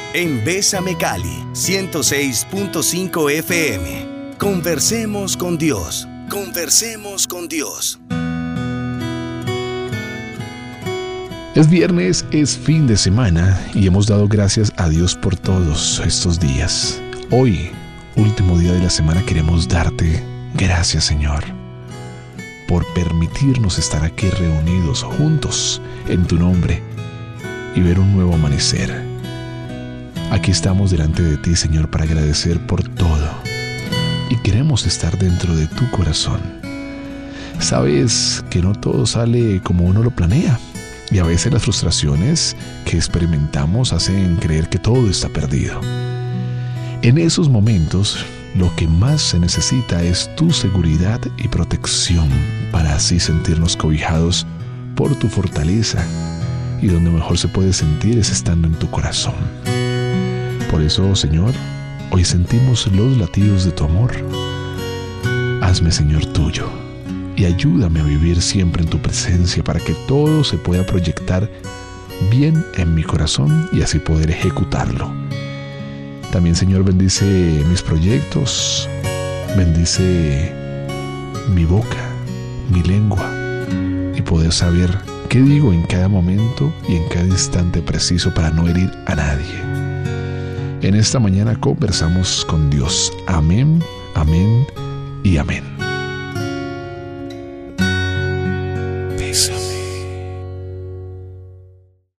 En Bésame Cali, 106.5 FM. Conversemos con Dios. Conversemos con Dios. Es viernes, es fin de semana y hemos dado gracias a Dios por todos estos días. Hoy, último día de la semana, queremos darte gracias, Señor, por permitirnos estar aquí reunidos juntos en tu nombre y ver un nuevo amanecer. Aquí estamos delante de ti, Señor, para agradecer por todo y queremos estar dentro de tu corazón. Sabes que no todo sale como uno lo planea y a veces las frustraciones que experimentamos hacen creer que todo está perdido. En esos momentos, lo que más se necesita es tu seguridad y protección para así sentirnos cobijados por tu fortaleza, y donde mejor se puede sentir es estando en tu corazón. Por eso, Señor, hoy sentimos los latidos de tu amor. Hazme, Señor, tuyo y ayúdame a vivir siempre en tu presencia para que todo se pueda proyectar bien en mi corazón y así poder ejecutarlo. También, Señor, bendice mis proyectos, bendice mi boca, mi lengua y poder saber qué digo en cada momento y en cada instante preciso para no herir a nadie. En esta mañana conversamos con Dios. Amén, amén y amén. Bésame.